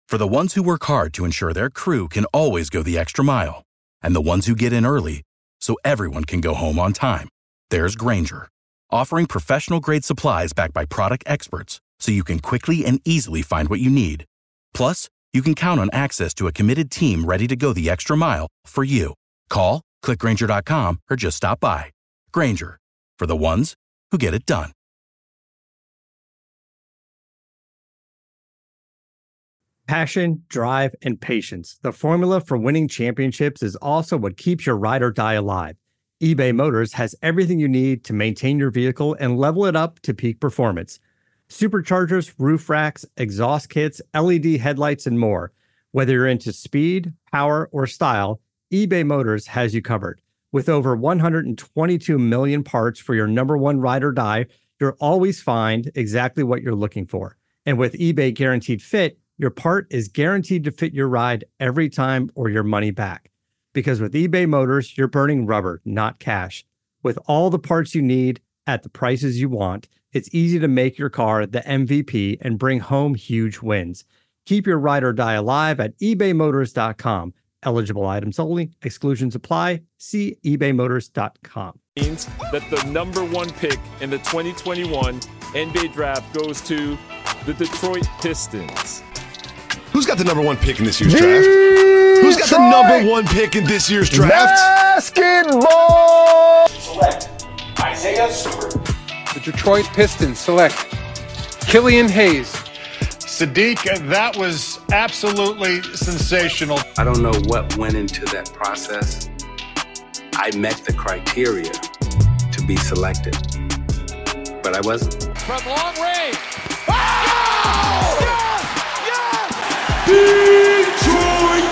For the ones who work hard to ensure their crew can always go the extra mile, and the ones who get in early so everyone can go home on time, there's Grainger, offering professional-grade supplies backed by product experts so you can quickly and easily find what you need. Plus, you can count on access to a committed team ready to go the extra mile for you. Call, click Grainger.com, or just stop by. Grainger, for the ones who get it done. Passion, drive, and patience. The formula for winning championships is also what keeps your ride or die alive. eBay Motors has everything you need to maintain your vehicle and level it up to peak performance. Superchargers, roof racks, exhaust kits, LED headlights, and more. Whether you're into speed, power, or style, eBay Motors has you covered. With over 122 million parts for your number one ride or die, you'll always find exactly what you're looking for. And with eBay Guaranteed Fit, your part is guaranteed to fit your ride every time or your money back. Because with eBay Motors, you're burning rubber, not cash. With all the parts you need at the prices you want, it's easy to make your car the MVP and bring home huge wins. Keep your ride or die alive at ebaymotors.com. Eligible items only. Exclusions apply. See ebaymotors.com. Means that the number one pick in the 2021 NBA draft goes to the Detroit Pistons. Who's got the number one pick in this year's draft? Who's got the number one pick in this year's draft? Basketball! Select Isaiah Stewart. The Detroit Pistons select Killian Hayes. Sadiq, that was absolutely sensational. I don't know what went into that process. I met the criteria to be selected, but I wasn't. From long range. Oh! Yes! Detroit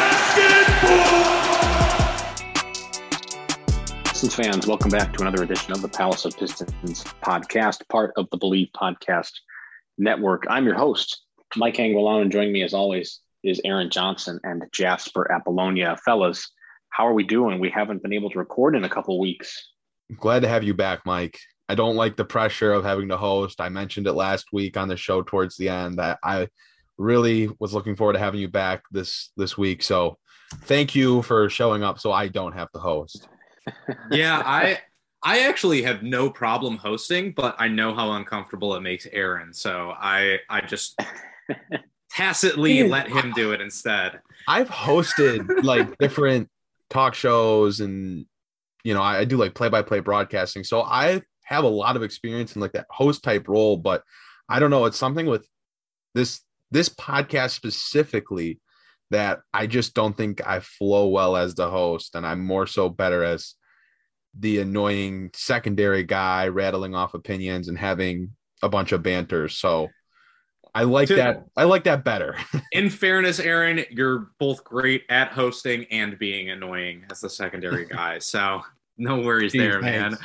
basketball! Pistons fans, welcome back to another edition of the Palace of Pistons podcast, part of the Believe Podcast Network. I'm your host, Mike Anguilano, and joining me as always is Aaron Johnson and Jasper Apollonia. Fellas, how are we doing? We haven't been able to record in a couple of weeks. Glad to have you back, Mike. I don't like the pressure of having to host. I mentioned it last week on the show towards the end that I really was looking forward to having you back this week. So thank you for showing up so I don't have to host. Yeah, I actually have no problem hosting, but I know how uncomfortable it makes Aaron. So I just tacitly let him do it instead. I've hosted like different talk shows and, you know, I do like play-by-play broadcasting. So I have a lot of experience in like that host type role, but I don't know. It's something with this podcast specifically that I just don't think I flow well as the host. And I'm more so better as the annoying secondary guy rattling off opinions and having a bunch of banter. So I like that. I like that better. In fairness, Aaron, you're both great at hosting and being annoying as the secondary guy. So no worries there, man.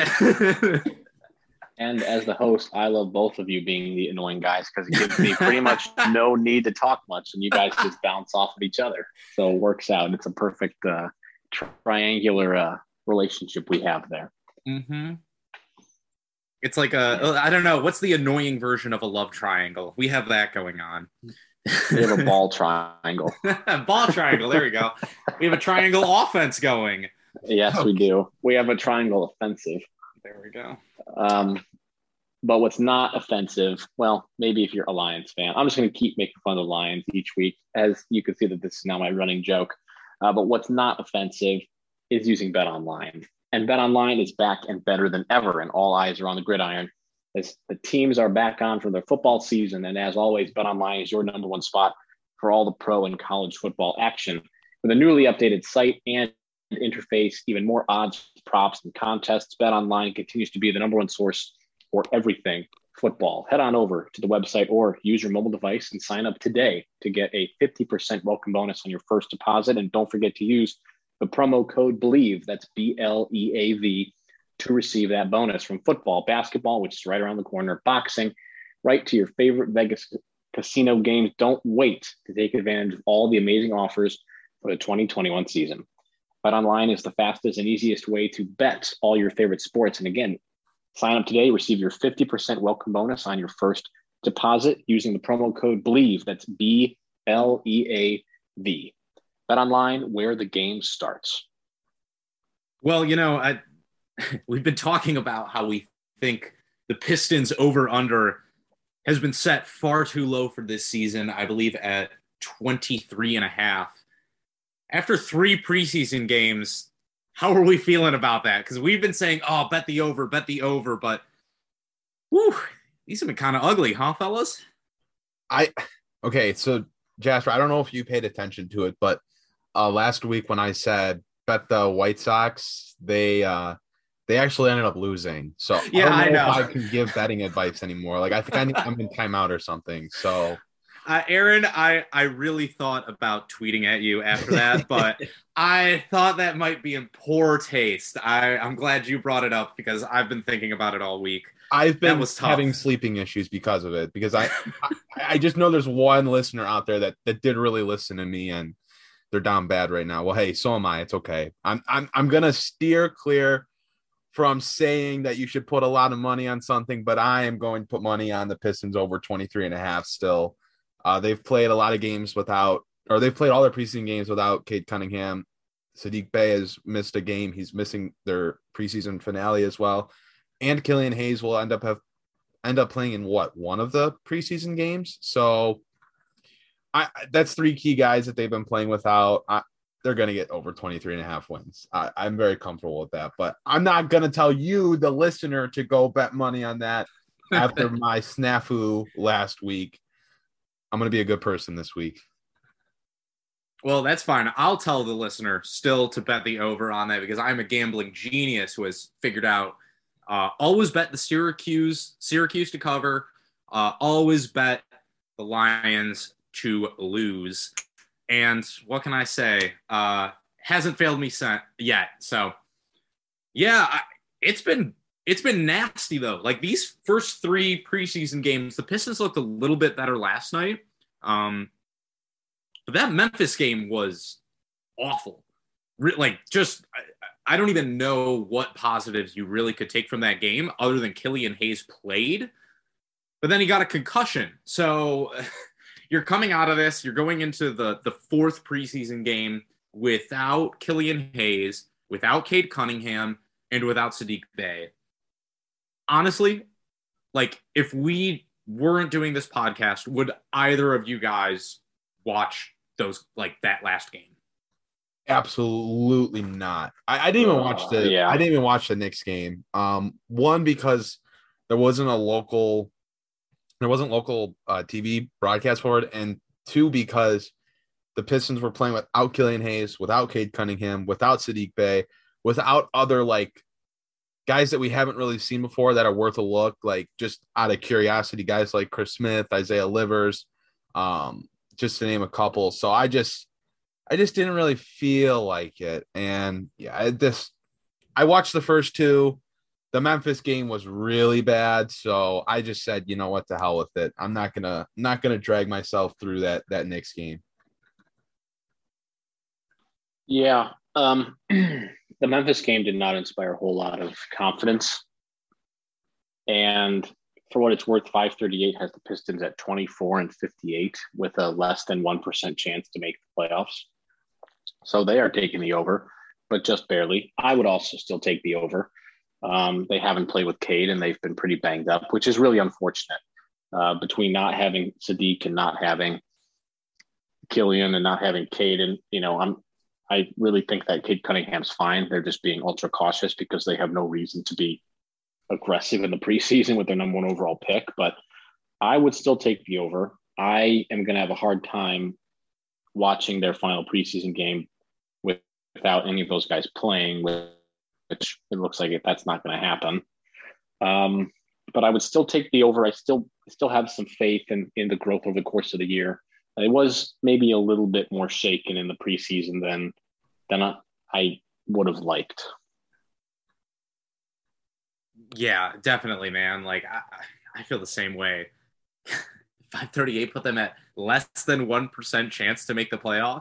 And as the host, I love both of you being the annoying guys because it gives me pretty much no need to talk much, and you guys just bounce off of each other. So it works out. It's a perfect triangular relationship we have there. Mm-hmm. It's like I don't know, what's the annoying version of a love triangle? We have that going on. We have a ball triangle. Ball triangle, there we go. We have a triangle offense going. Yes, we do. We have a triangle offensive. There we go. But what's not offensive, well, maybe if you're a Lions fan, I'm just going to keep making fun of the Lions each week. As you can see that this is now my running joke. But what's not offensive is using BetOnline. And BetOnline is back and better than ever, and all eyes are on the gridiron as the teams are back on for their football season. And as always, BetOnline is your number one spot for all the pro and college football action. With a newly updated site and interface, even more odds, props, and contests, BetOnline continues to be the number one source for everything football. Head on over to the website or use your mobile device and sign up today to get a 50% welcome bonus on your first deposit. And don't forget to use the promo code BELIEVE, that's BLEAV, to receive that bonus. From football, basketball, which is right around the corner, boxing, right to your favorite Vegas casino games. Don't wait to take advantage of all the amazing offers for the 2021 season. BetOnline is the fastest and easiest way to bet all your favorite sports. And again, sign up today, receive your 50% welcome bonus on your first deposit using the promo code BELIEVE, that's BELIEVE, LEAV. Bet online, where the game starts. Well, we've been talking about how we think the Pistons over-under has been set far too low for this season, I believe at 23.5. After 3 preseason games, how are we feeling about that? Because we've been saying, bet the over, but whew, these have been kind of ugly, huh, fellas? Okay, so Jasper, I don't know if you paid attention to it, but last week when I said bet the White Sox, they actually ended up losing. So yeah, I don't know if I can give betting advice anymore. Like I think I'm in timeout or something. So Aaron, I really thought about tweeting at you after that, but I thought that might be in poor taste. I'm glad you brought it up because I've been thinking about it all week. I've been having sleeping issues because of it, because I just know there's one listener out there that did really listen to me, and they're down bad right now. Well, hey, so am I. It's okay. I'm gonna steer clear from saying that you should put a lot of money on something, but I am going to put money on the Pistons over 23.5 still. They've played a lot of games they've played all their preseason games without Cade Cunningham. Saddiq Bey has missed a game. He's missing their preseason finale as well. And Killian Hayes will end up playing in one of the preseason games. So that's 3 key guys that they've been playing without. They're going to get over 23.5 wins. I'm very comfortable with that, but I'm not going to tell you, the listener, to go bet money on that after my snafu last week. I'm going to be a good person this week. Well, that's fine. I'll tell the listener still to bet the over on that because I'm a gambling genius who has figured out always bet the Syracuse to cover. Always bet the Lions to lose. And what can I say? Hasn't failed me yet. So, yeah, it's been nasty, though. Like, these first 3 preseason games, the Pistons looked a little bit better last night. But that Memphis game was awful. I don't even know what positives you really could take from that game other than Killian Hayes played. But then he got a concussion. So you're coming out of this. You're going into the 4th preseason game without Killian Hayes, without Cade Cunningham, and without Saddiq Bey. Honestly, like, if we weren't doing this podcast, would either of you guys watch that last game? Absolutely not. I didn't even watch I didn't even watch the Knicks game. One, because there wasn't local TV broadcast for it, and 2, because the Pistons were playing without Killian Hayes, without Cade Cunningham, without Saddiq Bey, without other guys that we haven't really seen before that are worth a look, just out of curiosity, guys like Chris Smith, Isaiah Livers, just to name a couple. So I just didn't really feel like it. And yeah, I watched the first 2. The Memphis game was really bad. So I just said, you know what, the hell with it. I'm not gonna drag myself through that Knicks game. Yeah. The Memphis game did not inspire a whole lot of confidence. And for what it's worth, 538 has the Pistons at 24-58 with a less than 1% chance to make the playoffs. So they are taking the over, but just barely. I would also still take the over. They haven't played with Cade, and they've been pretty banged up, which is really unfortunate. Between not having Saddiq and not having Killian and not having Cade, and I really think that Cade Cunningham's fine. They're just being ultra cautious because they have no reason to be aggressive in the preseason with their number 1 overall pick. But I would still take the over. I am going to have a hard time watching their final preseason game without any of those guys playing, which it looks like that's not going to happen. But I would still take the over. I still have some faith in the growth over the course of the year. It was maybe a little bit more shaken in the preseason than I would have liked. Yeah, definitely, man. I feel the same way. 538 put them at less than 1% chance to make the playoffs.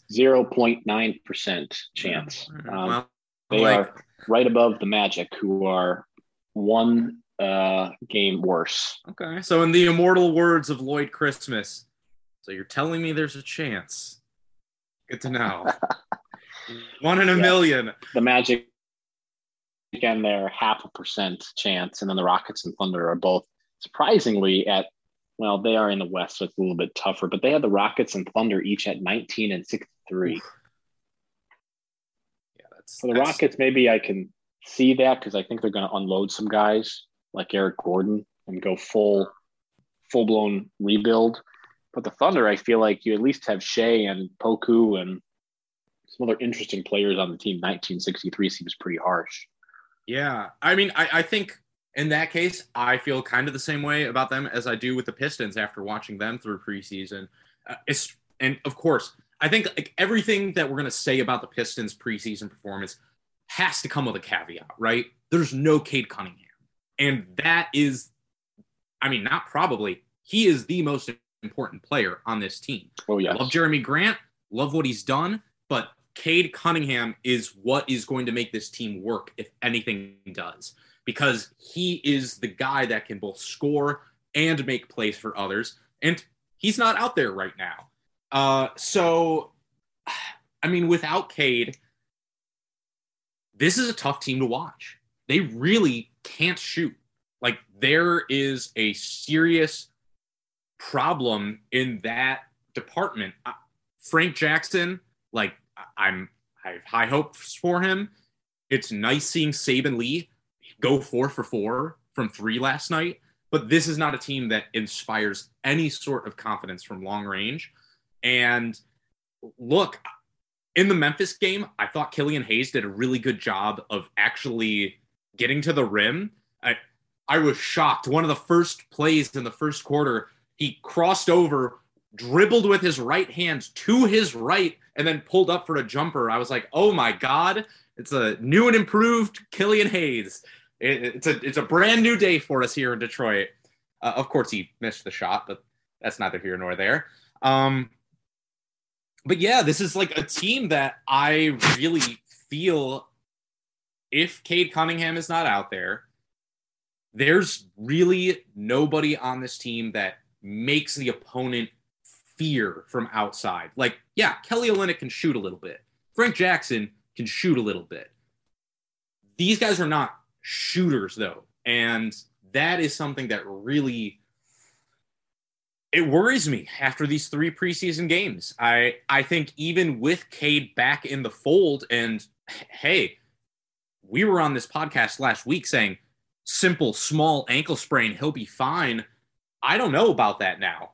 0.9% chance. They are right above the Magic, who are 1 game worse. Okay, so in the immortal words of Lloyd Christmas, So you're telling me there's a chance. Good to know. 1 in a million. The Magic, again, they're 0.5% chance, and then the Rockets and Thunder are both surprisingly at, well, they are in the West, so it's a little bit tougher, but they have the Rockets and Thunder each at 19 and 63. Yeah, for the Rockets, maybe I can see that because I think they're going to unload some guys like Eric Gordon and go full-blown rebuild. But the Thunder, I feel like you at least have Shea and Poku and some other interesting players on the team. 1963 seems pretty harsh. Yeah. I mean, I think in that case, I feel kind of the same way about them as I do with the Pistons after watching them through preseason. And of course, I think like everything that we're going to say about the Pistons preseason performance has to come with a caveat, right? There's no Cade Cunningham. And that is, I mean, not probably, he is the most important player on this team. Oh, yeah. I love Jeremy Grant, love what he's done, but Cade Cunningham is what is going to make this team work if anything does, because he is the guy that can both score and make plays for others, and he's not out there right now. So, I mean, without Cade, this is a tough team to watch. They really can't shoot. Like, there is a serious problem in that department. Frank Jackson, like, I have high hopes for him. It's nice seeing Saben Lee go 4 for 4 from 3 last night, but this is not a team that inspires any sort of confidence from long range. And look, in the Memphis game, I thought Killian Hayes did a really good job of actually getting to the rim. I was shocked. One of the first plays in the first quarter, he crossed over, dribbled with his right hand to his right, and then pulled up for a jumper. I was like, oh my God, it's a new and improved Killian Hayes. It's a brand new day for us here in Detroit. Of course, he missed the shot, but that's neither here nor there. But yeah, this is like a team that I really feel if Cade Cunningham is not out there, there's really nobody on this team that makes the opponent fear from outside. Like, yeah, Kelly Olynyk can shoot a little bit. Frank Jackson can shoot a little bit. These guys are not shooters, though. And that is something that really, it worries me after these 3 preseason games. I think even with Cade back in the fold, and hey, we were on this podcast last week saying, simple, small ankle sprain, he'll be fine. I don't know about that now.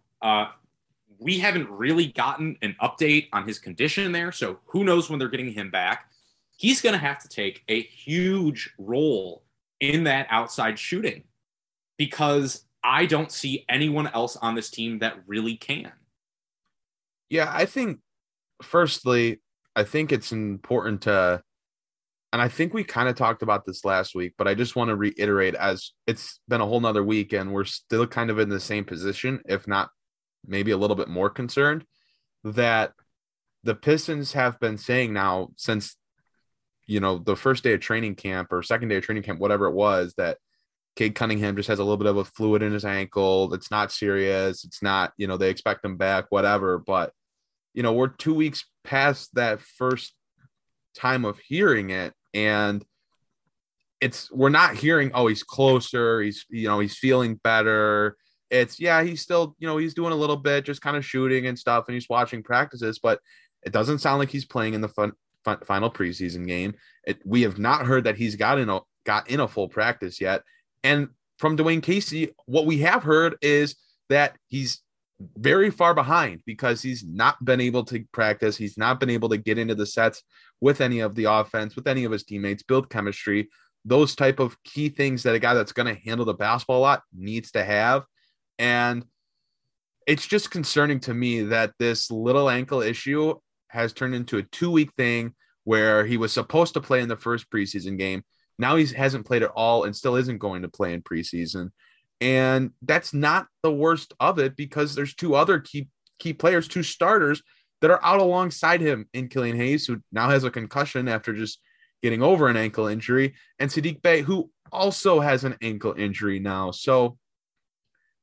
We haven't really gotten an update on his condition there, so who knows when they're getting him back. He's going to have to take a huge role in that outside shooting because I don't see anyone else on this team that really can. Yeah, I think, firstly, I think it's important to, and I think we kind of talked about this last week, but I just want to reiterate, as it's been a whole nother week and we're still kind of in the same position, if not maybe a little bit more concerned, that the Pistons have been saying now since, the first day of training camp or second day of training camp, whatever it was, that Cade Cunningham just has a little bit of a fluid in his ankle. It's not serious. It's not, they expect him back, whatever. But, we're 2 weeks past that first time of hearing it. And we're not hearing, oh, he's closer. He's feeling better. It's, yeah, he's still, he's doing a little bit, just kind of shooting and stuff. And he's watching practices, but it doesn't sound like he's playing in the final preseason game. We have not heard that he's got in a full practice yet. And from Dwayne Casey, what we have heard is that he's very far behind because he's not been able to practice. He's not been able to get into the sets with any of the offense, with any of his teammates, build chemistry, those type of key things that a guy that's going to handle the basketball a lot needs to have. And it's just concerning to me that this little ankle issue has turned into a 2-week thing where he was supposed to play in the first preseason game. Now he hasn't played at all and still isn't going to play in preseason. And that's not the worst of it because there's 2 other key players, 2 starters that are out alongside him in Killian Hayes, who now has a concussion after just getting over an ankle injury, and Saddiq Bey, who also has an ankle injury now. So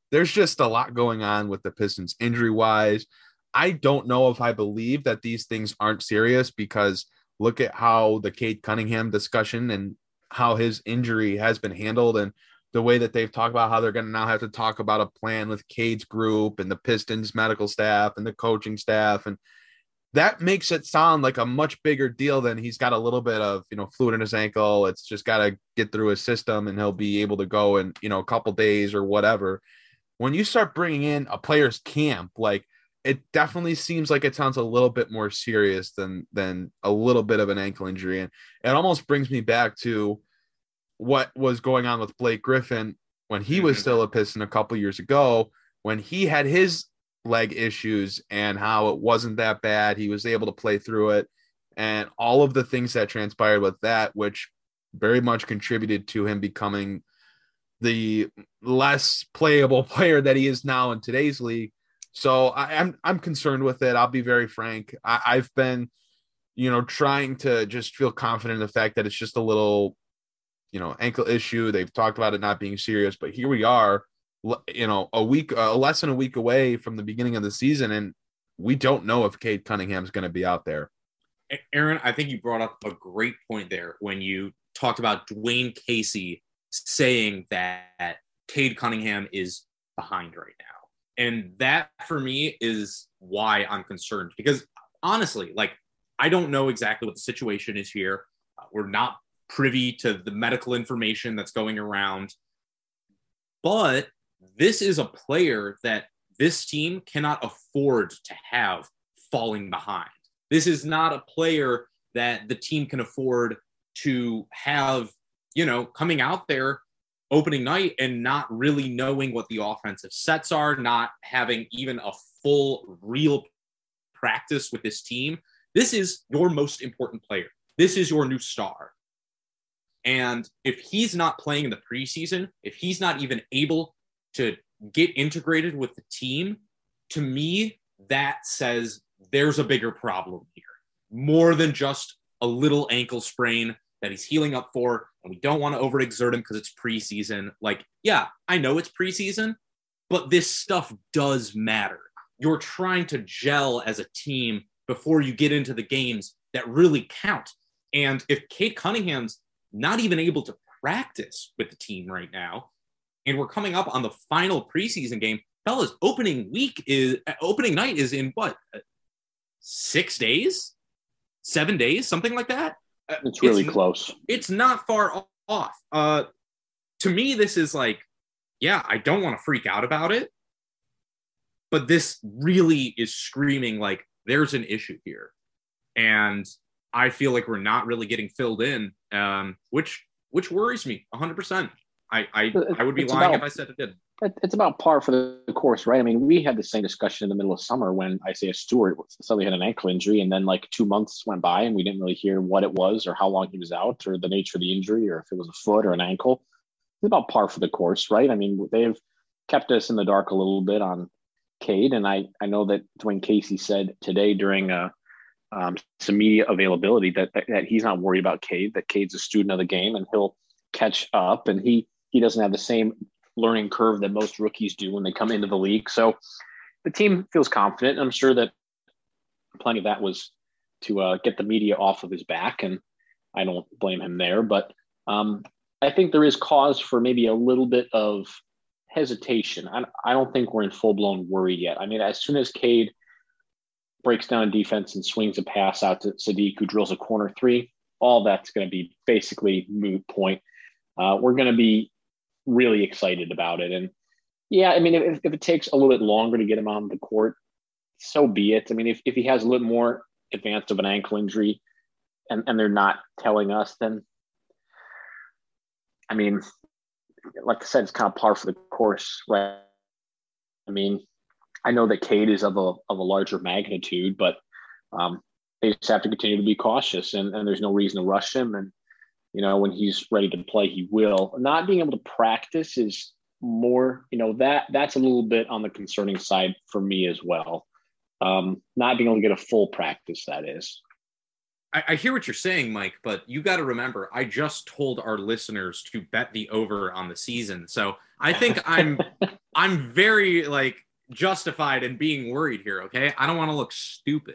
there's just a lot going on with the Pistons injury wise. I don't know if I believe that these things aren't serious, because look at how the Cade Cunningham discussion and how his injury has been handled, and the way that they've talked about how they're going to now have to talk about a plan with Cade's group and the Pistons medical staff and the coaching staff. And that makes it sound like a much bigger deal than he's got a little bit of, fluid in his ankle. It's just got to get through his system and he'll be able to go in, a couple days or whatever. When you start bringing in a player's camp, like, it definitely seems like it sounds a little bit more serious than a little bit of an ankle injury. And it almost brings me back to what was going on with Blake Griffin when he was still a Piston a couple years ago, when he had his leg issues and how it wasn't that bad. He was able to play through it, and all of the things that transpired with that, which very much contributed to him becoming the less playable player that he is now in today's league. So I'm concerned with it. I'll be very frank. I've been, trying to just feel confident in the fact that it's just a little, ankle issue. They've talked about it not being serious, but here we are, less than a week away from the beginning of the season, and we don't know if Cade Cunningham's going to be out there. Aaron, I think you brought up a great point there when you talked about Dwayne Casey saying that Cade Cunningham is behind right now. And that, for me, is why I'm concerned. Because, honestly, I don't know exactly what the situation is here. We're not privy to the medical information that's going around. But this is a player that this team cannot afford to have falling behind. This is not a player that the team can afford to have, coming out there opening night and not really knowing what the offensive sets are, not having even a full real practice with this team. This is your most important player. This is your new star. And if he's not playing in the preseason, if he's not even able to get integrated with the team, to me, that says there's a bigger problem here. More than just a little ankle sprain that he's healing up for, and we don't want to overexert him because it's preseason. Yeah, I know it's preseason, but this stuff does matter. You're trying to gel as a team before you get into the games that really count. And if Cade Cunningham's not even able to practice with the team right now, and we're coming up on the final preseason game, fellas, opening night is in what? 6 days? 7 days? Something like that? It's really close. It's not far off. To me, this is I don't want to freak out about it, but this really is screaming there's an issue here. And I feel like we're not really getting filled in, which worries me 100%. I would be lying if I said it didn't. It's about par for the course, right? I mean, we had the same discussion in the middle of summer when Isaiah Stewart suddenly had an ankle injury, and then 2 months went by and we didn't really hear what it was or how long he was out or the nature of the injury or if it was a foot or an ankle. It's about par for the course, right? I mean, they've kept us in the dark a little bit on Cade, and I know that Dwayne Casey said today during some media availability that he's not worried about Cade, that Cade's a student of the game and he'll catch up, and he doesn't have the same learning curve that most rookies do when they come into the league. So the team feels confident. I'm sure that plenty of that was to get the media off of his back, and I don't blame him there. But I think there is cause for maybe a little bit of hesitation. I don't think we're in full-blown worry yet. I mean, as soon as Cade breaks down defense and swings a pass out to Sadiq, who drills a corner three, all that's going to be basically moot point. We're going to be really excited about it. And yeah, I mean, if it takes a little bit longer to get him on the court, so be it. I mean, if he has a little more advanced of an ankle injury and they're not telling us, then, I mean, like I said, it's kind of par for the course, right? I mean, I know that Cade is of a larger magnitude, but they just have to continue to be cautious, and there's no reason to rush him. And, when he's ready to play, he will. Not being able to practice is more, that's a little bit on the concerning side for me as well. Not being able to get a full practice, that is. I hear what you're saying, Mike, but you got to remember, I just told our listeners to bet the over on the season. So I think I'm I'm very like justified in being worried here. Okay, I don't want to look stupid.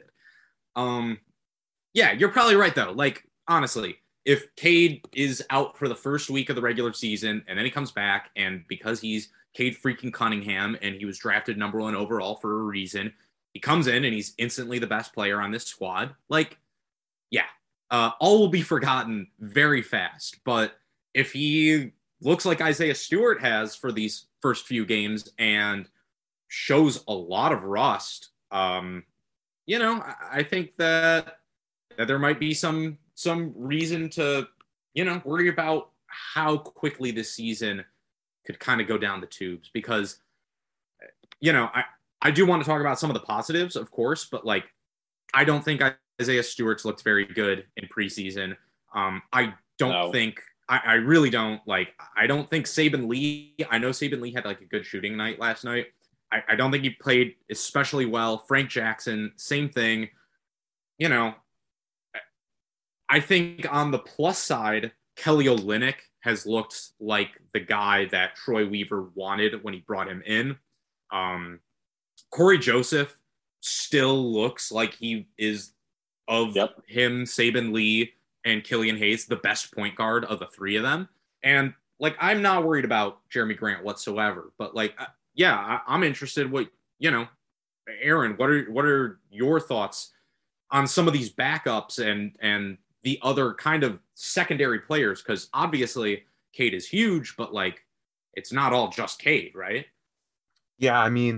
Yeah, you're probably right though. Like honestly, if Cade is out for the first week of the regular season and then he comes back, and because he's Cade freaking Cunningham and he was drafted number 1 overall for a reason, he comes in and he's instantly the best player on this squad. Like, yeah, all will be forgotten very fast. But if he looks like Isaiah Stewart has for these first few games and shows a lot of rust, you know, I think that there might be some reason to, you know, worry about how quickly this season could kind of go down the tubes, because, you know, I do want to talk about some of the positives, of course, but like, I don't think Isaiah Stewart's looked very good in preseason. I don't think, I really don't like, I don't think Saben Lee, I know Saben Lee had like a good shooting night last night. I don't think he played especially well. Frank Jackson, same thing. You know, I think on the plus side, Kelly Olynyk has looked like the guy that Troy Weaver wanted when he brought him in. Corey Joseph still looks like he is of him, Saben Lee, and Killian Hayes, the best point guard of the three of them. And like, I'm not worried about Jeremy Grant whatsoever, but like, yeah, I'm interested. What, you know, Aaron, what are your thoughts on some of these backups and the other kind of secondary players? Because obviously Cade is huge, but like, it's not all just Cade, right? Yeah, I mean,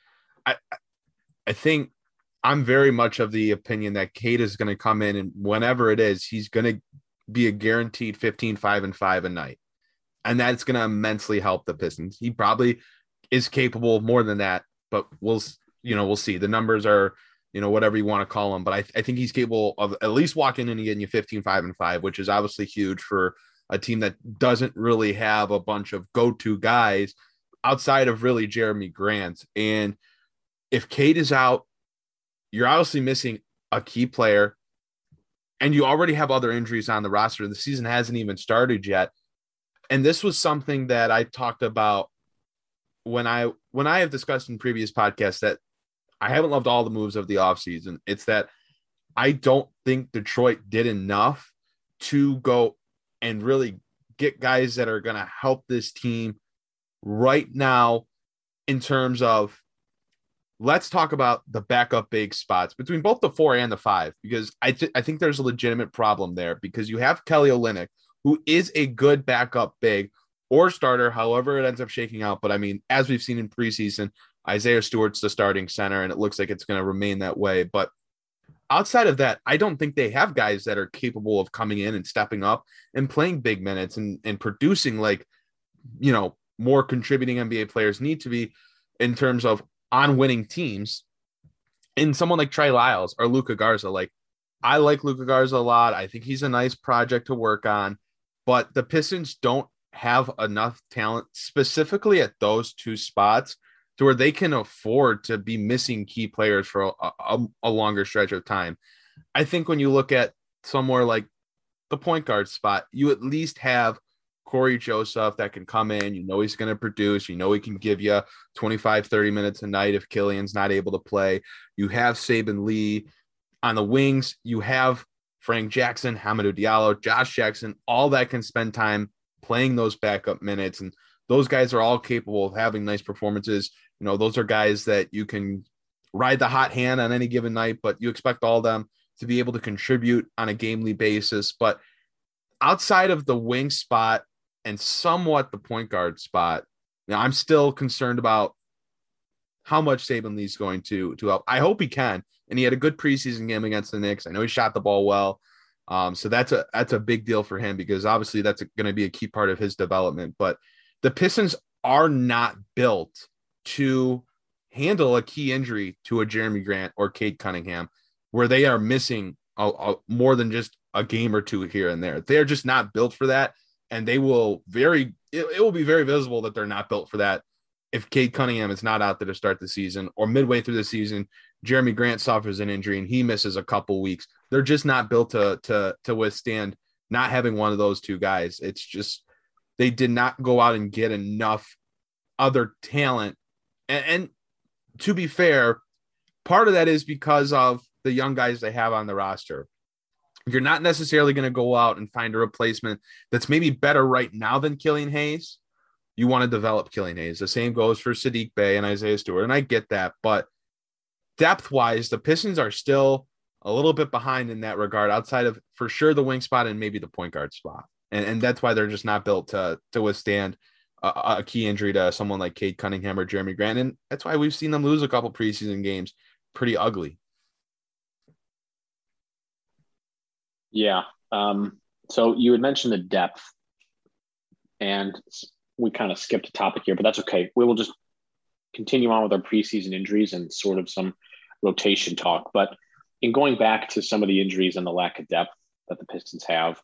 I think I'm very much of the opinion that Cade is going to come in, and whenever it is, he's going to be a guaranteed 15, 5, and 5 a night. And that's going to immensely help the Pistons. He probably is capable of more than that, but we'll see. The numbers are, whatever you want to call them, but I think he's capable of at least walking in and getting you 15, 5, and 5, which is obviously huge for a team that doesn't really have a bunch of go-to guys outside of really Jeremy Grant. And if Cade is out, you're obviously missing a key player, and you already have other injuries on the roster. The season hasn't even started yet. And this was something that I talked about when I have discussed in previous podcasts, that I haven't loved all the moves of the offseason. It's that I don't think Detroit did enough to go and really get guys that are going to help this team right now in terms of, let's talk about the backup big spots between both the 4 and the 5, because I think there's a legitimate problem there, because you have Kelly Olynyk, who is a good backup big or starter, however it ends up shaking out. But I mean, as we've seen in preseason, Isaiah Stewart's the starting center, and it looks like it's going to remain that way. But outside of that, I don't think they have guys that are capable of coming in and stepping up and playing big minutes and producing like, more contributing NBA players need to be in terms of on winning teams. And someone like Trey Lyles or Luka Garza, like, I like Luka Garza a lot. I think he's a nice project to work on, but the Pistons don't have enough talent specifically at those two spots to where they can afford to be missing key players for a longer stretch of time. I think when you look at somewhere like the point guard spot, you at least have Corey Joseph that can come in, he's going to produce, he can give you 25, 30 minutes a night if Killian's not able to play. You have Saben Lee on the wings. You have Frank Jackson, Hamidou Diallo, Josh Jackson, all that can spend time playing those backup minutes. And those guys are all capable of having nice performances. Those are guys that you can ride the hot hand on any given night, but you expect all of them to be able to contribute on a gamely basis. But outside of the wing spot and somewhat the point guard spot, I'm still concerned about how much Saben Lee's going to help. I hope he can. And he had a good preseason game against the Knicks. I know he shot the ball well. So that's a big deal for him, because obviously that's going to be a key part of his development. But the Pistons are not built to handle a key injury to a Jeremy Grant or Cade Cunningham, where they are missing more than just a game or two here and there. They're just not built for that. And it will be very visible that they're not built for that if Cade Cunningham is not out there to start the season, or midway through the season, Jeremy Grant suffers an injury and he misses a couple weeks. They're just not built to withstand not having one of those two guys. It's just, they did not go out and get enough other talent. And to be fair, part of that is because of the young guys they have on the roster. You're not necessarily going to go out and find a replacement that's maybe better right now than Killian Hayes. You want to develop Killian Hayes. The same goes for Sadiq Bey and Isaiah Stewart. And I get that, but depth-wise, the Pistons are still a little bit behind in that regard, outside of for sure the wing spot and maybe the point guard spot. And that's why they're just not built to withstand a key injury to someone like Cade Cunningham or Jeremy Grant. And that's why we've seen them lose a couple preseason games pretty ugly. Yeah. So you had mentioned the depth, and we kind of skipped a topic here, but that's okay. We will just continue on with our preseason injuries and sort of some rotation talk. But in going back to some of the injuries and the lack of depth that the Pistons have,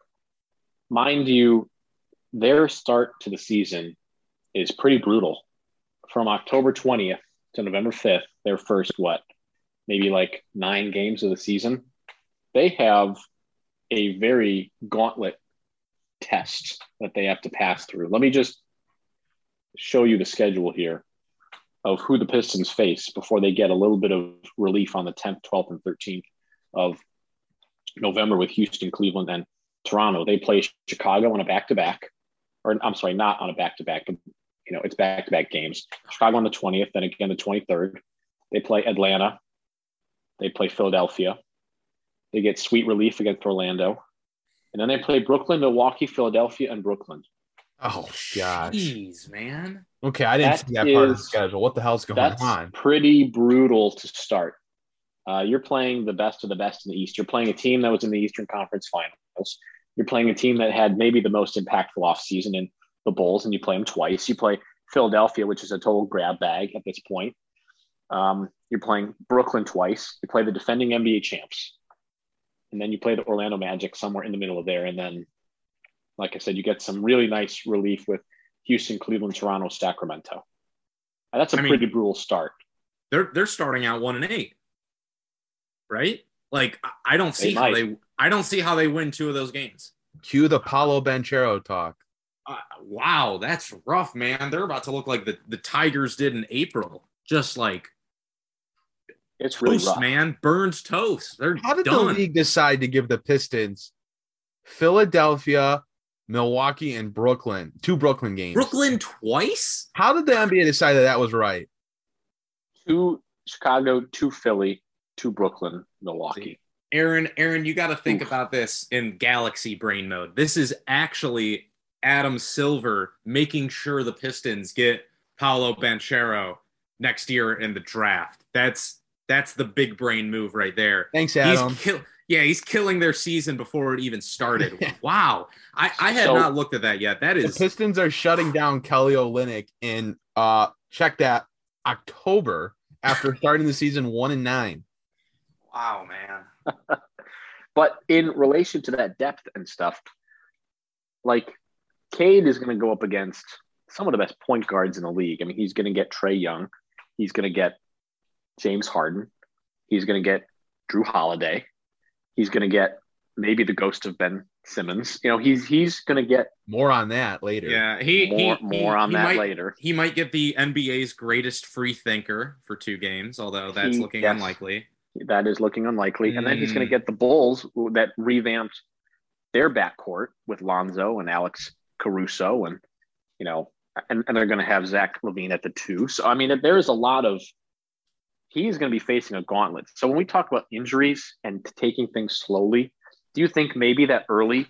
mind you, their start to the season is pretty brutal. From October 20th to November 5th, their first, maybe like 9 games of the season, they have a very gauntlet test that they have to pass through. Let me just show you the schedule here of who the Pistons face before they get a little bit of relief on the 10th, 12th, and 13th of November with Houston, Cleveland, and Toronto. They play Chicago on a back-to-back, or I'm sorry, not on a back-to-back, but it's back-to-back games. Chicago on the 20th, then again the 23rd. They play Atlanta. They play Philadelphia. They get sweet relief against Orlando. And then they play Brooklyn, Milwaukee, Philadelphia, and Brooklyn. Oh, gosh. Jeez, man. Okay, I didn't see that part of the schedule. What the hell's going on? That's pretty brutal to start. You're playing the best of the best in the East. You're playing a team that was in the Eastern Conference Finals. You're playing a team that had maybe the most impactful offseason in the Bulls, and you play them twice. You play Philadelphia, which is a total grab bag at this point. You're playing Brooklyn twice. You play the defending NBA champs. And then you play the Orlando Magic somewhere in the middle of there. And then, like I said, you get some really nice relief with Houston, Cleveland, Toronto, Sacramento. And that's a pretty brutal start. They're starting out 1-8, right? Like I don't see how they win 2 of those games. Cue the Paolo Banchero talk. Wow, that's rough, man. They're about to look like the Tigers did in April. Just like it's really rough, man. Burns toast. They're How did done. the league decide to give the Pistons Philadelphia, Milwaukee, and Brooklyn 2 Brooklyn games? Brooklyn twice? How did the NBA decide that was right? 2 Chicago, 2 Philly, 2 Brooklyn, Milwaukee. Aaron, you got to think about this in galaxy brain mode. This is actually Adam Silver making sure the Pistons get Paolo Banchero next year in the draft. That's the big brain move right there. Thanks, Adam. He's killing their season before it even started. Wow. I had not looked at that yet. That is the Pistons are shutting down Kelly Olynyk in check that October after starting the season 1-9. Wow, man. But in relation to that depth and stuff, like Cade is going to go up against some of the best point guards in the league. I mean, he's going to get Trae Young. He's going to get James Harden. He's going to get Drew Holiday. He's going to get maybe the ghost of Ben Simmons. He's going to get more on that later. Yeah, more on that later. He might get the NBA's greatest free thinker for 2 games, although that's looking unlikely. That is looking unlikely. And then he's going to get the Bulls that revamped their backcourt with Lonzo and Alex Caruso, and they're going to have Zach LaVine at the 2. So I mean, there is a lot of. He's going to be facing a gauntlet. So when we talk about injuries and taking things slowly, do you think maybe that early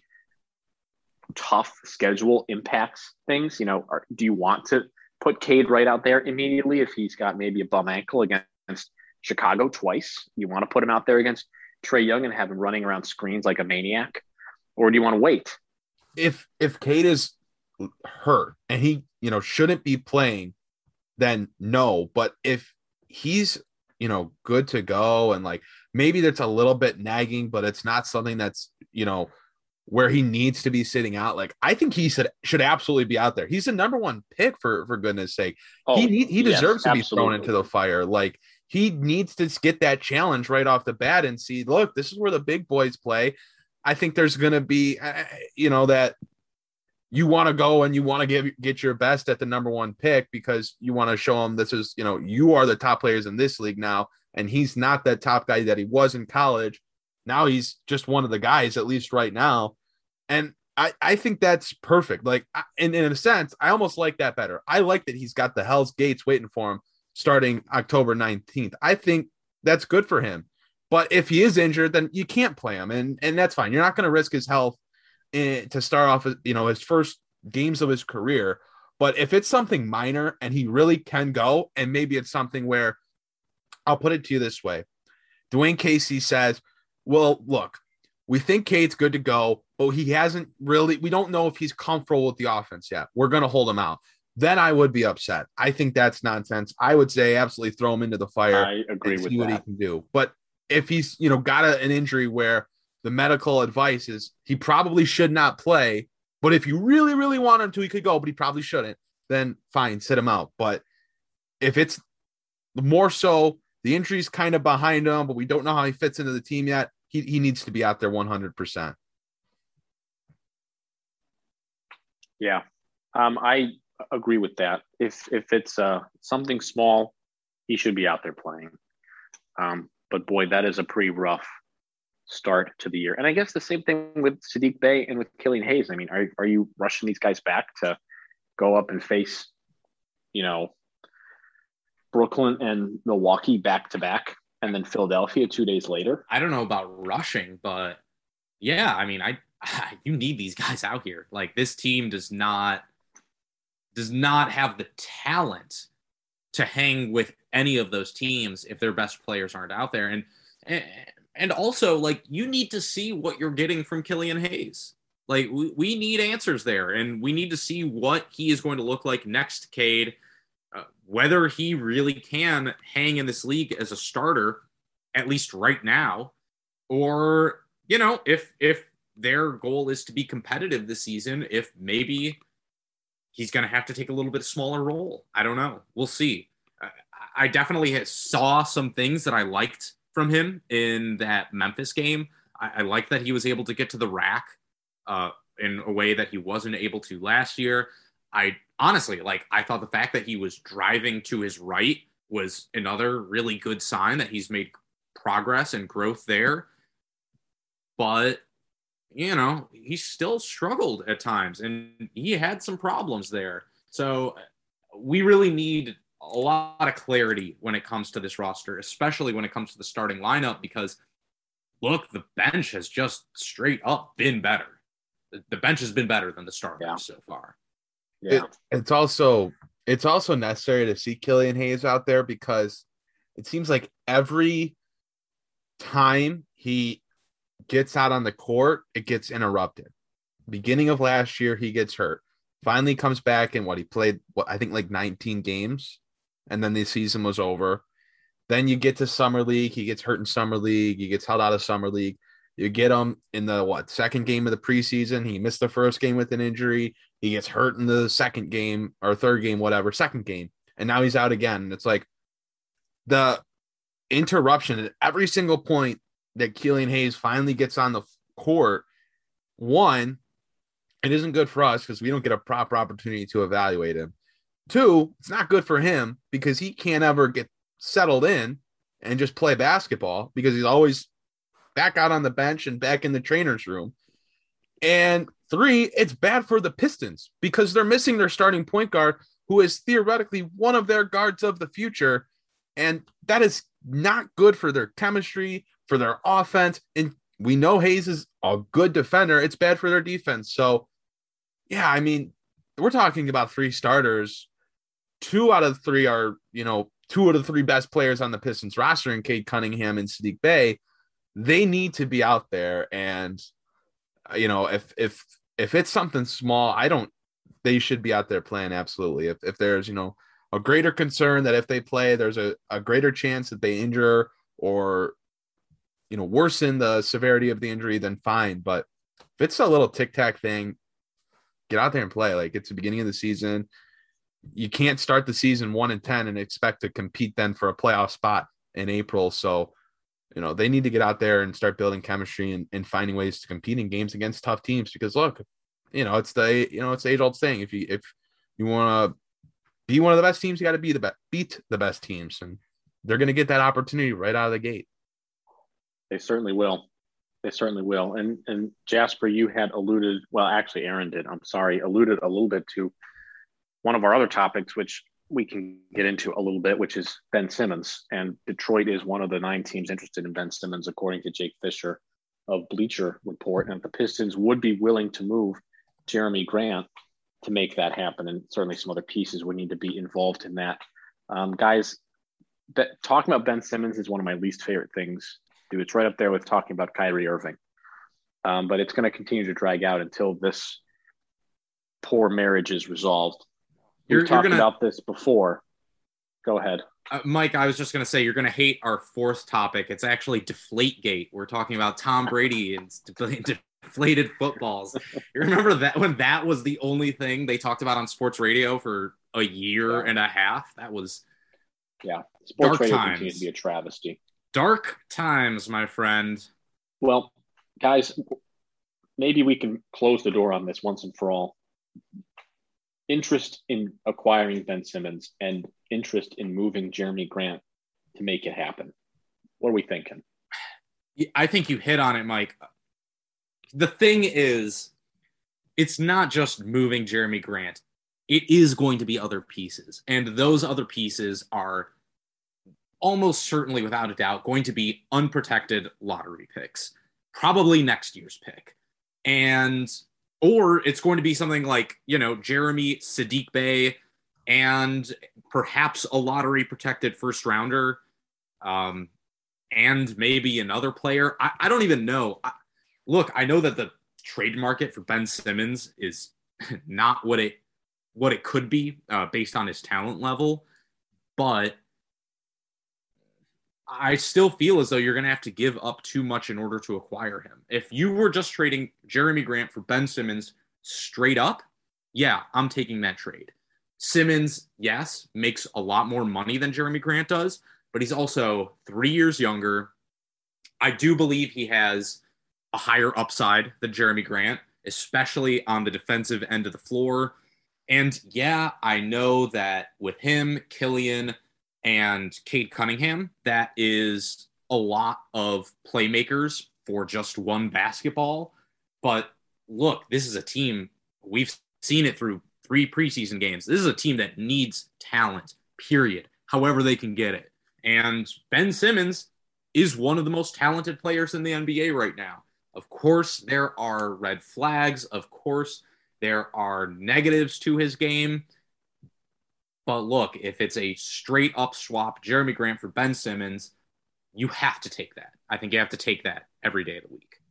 tough schedule impacts things? Do you want to put Cade right out there immediately if he's got maybe a bum ankle against Chicago twice? You want to put him out there against Trae Young and have him running around screens like a maniac? Or do you want to wait? If Cade is hurt and he, shouldn't be playing, then no. But if he's good to go. And like, maybe that's a little bit nagging, but it's not something that's, where he needs to be sitting out. Like, I think he should absolutely be out there. He's the number 1 pick for goodness sake. He deserves to be thrown into the fire. Like, he needs to get that challenge right off the bat and see, look, this is where the big boys play. I think there's going to be, that you want to go and you want to get your best at the number one pick because you want to show him this is, you are the top players in this league now. And he's not that top guy that he was in college. Now he's just one of the guys, at least right now. And I think that's perfect. Like, in a sense, I almost like that better. I like that he's got the Hell's Gates waiting for him starting October 19th. I think that's good for him. But if he is injured, then you can't play him. And that's fine. You're not going to risk his health to start off, his first games of his career. But if it's something minor and he really can go, and maybe it's something where, I'll put it to you this way. Dwayne Casey says, well, look, we think Cade's good to go, but he hasn't really, we don't know if he's comfortable with the offense yet. We're going to hold him out. Then I would be upset. I think that's nonsense. I would say absolutely throw him into the fire. I agree with see what he can do. But if he's, got an injury where the medical advice is he probably should not play, but if you really, really want him to, he could go, but he probably shouldn't, then fine, sit him out. But if it's more so the injury's kind of behind him, but we don't know how he fits into the team yet, he needs to be out there 100%. Yeah, I agree with that. If it's something small, he should be out there playing. But boy, that is a pretty rough start to the year. And I guess the same thing with Saddiq Bey and with Killian Hayes. I mean, are you rushing these guys back to go up and face, Brooklyn and Milwaukee back to back, and then Philadelphia 2 days later? I don't know about rushing, but yeah, I mean, you need these guys out here. Like, this team does not have the talent to hang with any of those teams if their best players aren't out there. And also, like, you need to see what you're getting from Killian Hayes. Like, we need answers there, and we need to see what he is going to look like next to Cade, whether he really can hang in this league as a starter, at least right now, or, if their goal is to be competitive this season, if maybe he's going to have to take a little bit smaller role. I don't know. We'll see. I definitely saw some things that I liked from him in that Memphis game. I like that he was able to get to the rack in a way that he wasn't able to last year. I honestly, I thought the fact that he was driving to his right was another really good sign that he's made progress and growth there. But, he still struggled at times, and he had some problems there. So we really need a lot of clarity when it comes to this roster, especially when it comes to the starting lineup, because, look, the bench has just straight up been better. The bench has been better than the starters so far. Yeah. It's also necessary to see Killian Hayes out there, because it seems like every time he gets out on the court, it gets interrupted. Beginning of last year, he gets hurt. Finally comes back, and he played, I think 19 games, and then the season was over. Then you get to Summer League. He gets hurt in Summer League. He gets held out of Summer League. You get him in the second game of the preseason. He missed the first game with an injury. He gets hurt in the second game or third game, second game. And now he's out again. And it's like the interruption at every single point that Killian Hayes finally gets on the court. One, it isn't good for us because we don't get a proper opportunity to evaluate him. Two, it's not good for him because he can't ever get settled in and just play basketball because he's always back out on the bench and back in the trainer's room. And three, it's bad for the Pistons because they're missing their starting point guard, who is theoretically one of their guards of the future. And that is not good for their chemistry, for their offense. And we know Hayes is a good defender. It's bad for their defense. So, yeah, I mean, we're talking about three starters. Two out of three are, two of the three best players on the Pistons roster in Cade Cunningham and Saddiq Bey. They need to be out there. And, if it's something small, they should be out there playing. Absolutely. If there's, a greater concern that if they play, there's a greater chance that they injure or, worsen the severity of the injury, then fine. But if it's a little tic-tac thing, get out there and play. Like, it's the beginning of the season. You can't start the season 1-10 and expect to compete then for a playoff spot in April. So, they need to get out there and start building chemistry and finding ways to compete in games against tough teams, because look, it's the age old saying. If you want to be one of the best teams, you got to beat the best teams, and they're going to get that opportunity right out of the gate. They certainly will. And Jasper, you had alluded, well, actually Aaron did, alluded a little bit to one of our other topics, which we can get into a little bit, which is Ben Simmons. And Detroit is one of the 9 teams interested in Ben Simmons, according to Jake Fisher of Bleacher Report. And the Pistons would be willing to move Jeremy Grant to make that happen. And certainly some other pieces would need to be involved in that. Guys, talking about Ben Simmons is one of my least favorite things. Dude, it's right up there with talking about Kyrie Irving. But it's going to continue to drag out until this poor marriage is resolved. We've talked about this before. Go ahead. Mike, I was just going to say, you're going to hate our 4th topic. It's actually Deflategate. We're talking about Tom Brady and deflated footballs. You remember that when that was the only thing they talked about on sports radio for a year and a half? That was sports radio continues to be a travesty. Dark times, my friend. Well, guys, maybe we can close the door on this once and for all. Interest in acquiring Ben Simmons and interest in moving Jeremy Grant to make it happen. What are we thinking? I think you hit on it, Mike. The thing is, it's not just moving Jeremy Grant. It is going to be other pieces. And those other pieces are almost certainly, without a doubt, going to be unprotected lottery picks. Probably next year's pick. Or it's going to be something like, Jeremy, Sadiq Bey, and perhaps a lottery protected first rounder, and maybe another player. I don't even know. Look, I know that the trade market for Ben Simmons is not what it could be based on his talent level, but I still feel as though you're going to have to give up too much in order to acquire him. If you were just trading Jeremy Grant for Ben Simmons straight up, yeah, I'm taking that trade. Simmons, yes, makes a lot more money than Jeremy Grant does, but he's also 3 years younger. I do believe he has a higher upside than Jeremy Grant, especially on the defensive end of the floor. And yeah, I know that with him, Killian, and Cade Cunningham, that is a lot of playmakers for just one basketball. But look, this is a team, we've seen it through 3 preseason games. This is a team that needs talent, period, however they can get it. And Ben Simmons is one of the most talented players in the NBA right now. Of course, there are red flags. Of course, there are negatives to his game. But look, if it's a straight up swap, Jeremy Grant for Ben Simmons, you have to take that. I think you have to take that every day of the week.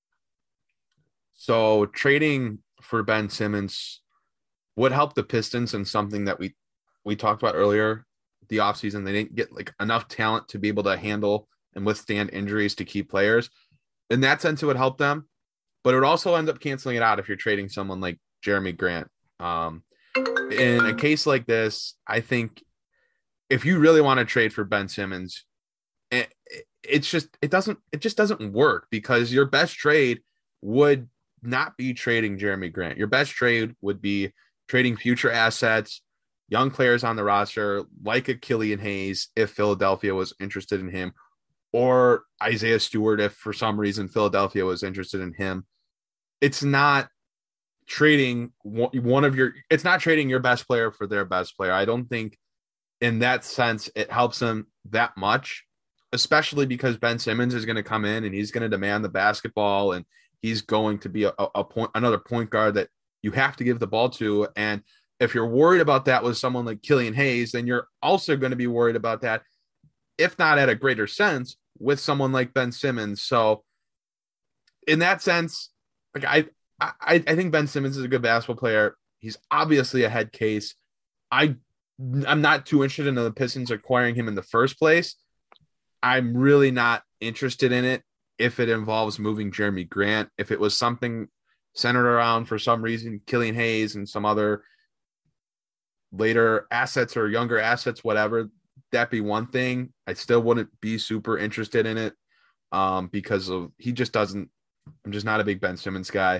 So trading for Ben Simmons would help the Pistons in something that we talked about earlier, the offseason. They didn't get enough talent to be able to handle and withstand injuries to key players. In that sense, it would help them, but it would also end up canceling it out if you're trading someone like Jeremy Grant. In a case like this, I think if you really want to trade for Ben Simmons, it just doesn't work, because your best trade would not be trading Jeremy Grant. Your best trade would be trading future assets, young players on the roster, like a Killian Hayes, if Philadelphia was interested in him, or Isaiah Stewart, if for some reason Philadelphia was interested in him. It's not trading it's not trading your best player for their best player. I don't think in that sense it helps them that much, especially because Ben Simmons is going to come in and he's going to demand the basketball, and he's going to be another point guard that you have to give the ball to. And if you're worried about that with someone like Killian Hayes, then you're also going to be worried about that, if not at a greater sense, with someone like Ben Simmons. So in that sense, I think Ben Simmons is a good basketball player. He's obviously a head case. I'm not too interested in the Pistons acquiring him in the first place. I'm really not interested in it if it involves moving Jeremy Grant. If it was something centered around, for some reason, Killian Hayes and some other later assets or younger assets, whatever, that'd be one thing. I still wouldn't be super interested in it because of I'm just not a big Ben Simmons guy.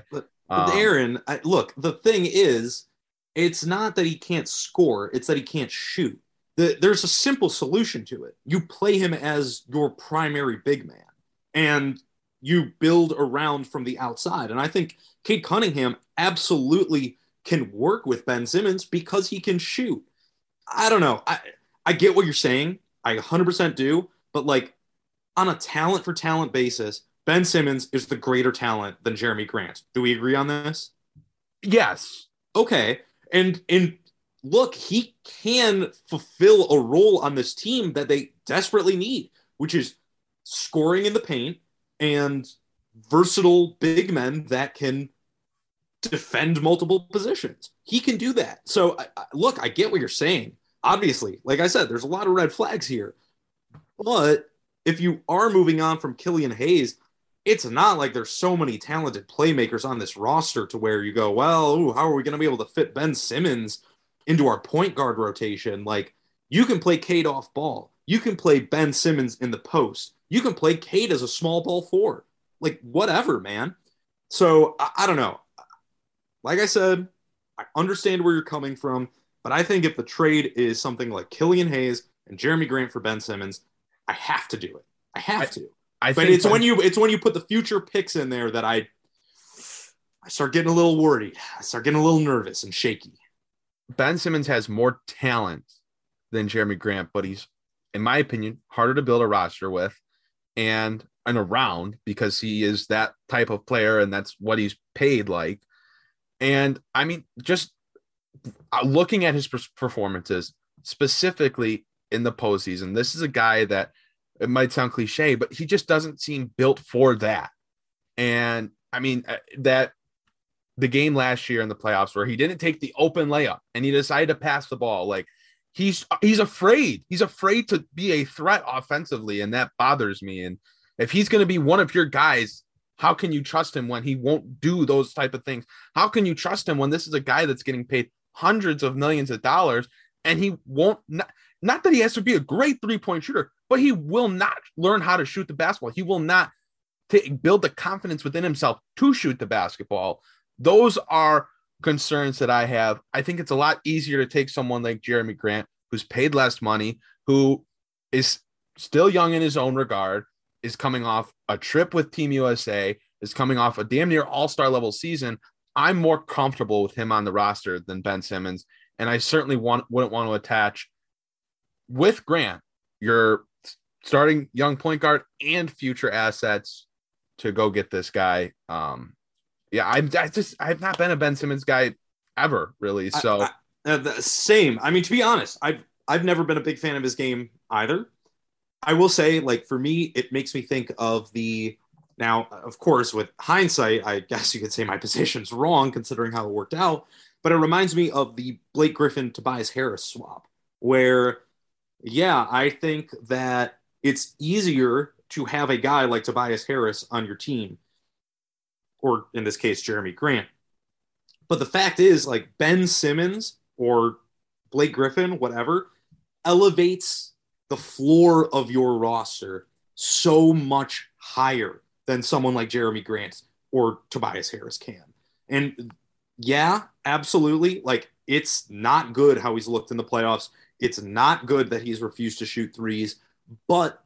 Aaron, look, the thing is, it's not that he can't score, it's that he can't shoot. There's a simple solution to it. You play him as your primary big man, and you build around from the outside. And I think Cade Cunningham absolutely can work with Ben Simmons because he can shoot. I don't know. I get what you're saying. I 100% do. But like on a talent for talent basis, Ben Simmons is the greater talent than Jeremy Grant. Do we agree on this? Yes. Okay. And look, he can fulfill a role on this team that they desperately need, which is scoring in the paint and versatile big men that can defend multiple positions. He can do that. So, look, I get what you're saying. Obviously, like I said, there's a lot of red flags here. But if you are moving on from Killian Hayes, it's not like there's so many talented playmakers on this roster to where you go, well, how are we going to be able to fit Ben Simmons into our point guard rotation? Like, you can play Cade off ball. You can play Ben Simmons in the post. You can play Cade as a small ball four. Like, whatever, man. So, I don't know. Like I said, I understand where you're coming from, but I think if the trade is something like Killian Hayes and Jeremy Grant for Ben Simmons, I have to do it. I have to. But it's when you put the future picks in there that I start getting a little worried. I start getting a little nervous and shaky. Ben Simmons has more talent than Jeremy Grant, but he's, in my opinion, harder to build a roster with and around because he is that type of player and that's what he's paid like. And I mean, just looking at his performances, specifically in the postseason, this is a guy that, it might sound cliche, but he just doesn't seem built for that. And I mean, that the game last year in the playoffs where he didn't take the open layup and he decided to pass the ball, like he's afraid. He's afraid to be a threat offensively, and that bothers me. And if he's going to be one of your guys, how can you trust him when he won't do those type of things? How can you trust him when this is a guy that's getting paid hundreds of millions of dollars and he won't, not that he has to be a great three-point shooter, but he will not learn how to shoot the basketball. He will not build the confidence within himself to shoot the basketball. Those are concerns that I have. I think it's a lot easier to take someone like Jeremy Grant, who's paid less money, who is still young in his own regard, is coming off a trip with Team USA, is coming off a damn near all-star level season. I'm more comfortable with him on the roster than Ben Simmons, and I certainly wouldn't want to attach with Grant your starting young point guard and future assets to go get this guy. I've not been a Ben Simmons guy ever, really. So the same. I mean, to be honest, I've never been a big fan of his game either. I will say, like, for me, it makes me think of now, of course, with hindsight, I guess you could say my position's wrong considering how it worked out, but it reminds me of the Blake Griffin Tobias Harris swap where, yeah, I think that it's easier to have a guy like Tobias Harris on your team, or in this case, Jeremy Grant. But the fact is, like, Ben Simmons or Blake Griffin, whatever, elevates the floor of your roster so much higher than someone like Jeremy Grant or Tobias Harris can. And yeah, absolutely. Like, it's not good how he's looked in the playoffs. It's not good that he's refused to shoot threes, but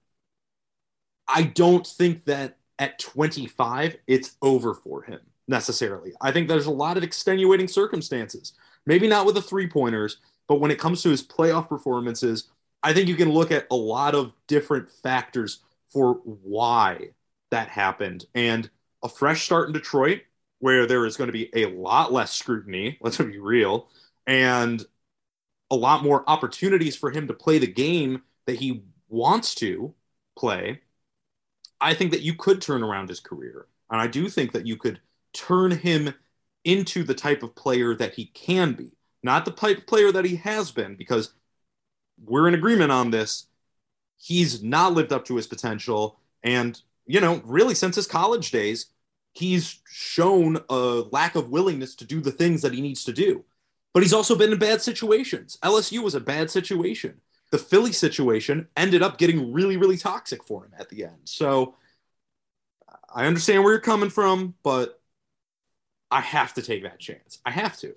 I don't think that at 25, it's over for him necessarily. I think there's a lot of extenuating circumstances, maybe not with the 3-pointers, but when it comes to his playoff performances, I think you can look at a lot of different factors for why that happened. And a fresh start in Detroit, where there is going to be a lot less scrutiny, let's be real, and a lot more opportunities for him to play the game that he wants to play. I think that you could turn around his career. And I do think that you could turn him into the type of player that he can be, not the type of player that he has been, because we're in agreement on this. He's not lived up to his potential. And, really since his college days, he's shown a lack of willingness to do the things that he needs to do. But he's also been in bad situations. LSU was a bad situation. The Philly situation ended up getting really, really toxic for him at the end. So I understand where you're coming from, but I have to take that chance. I have to.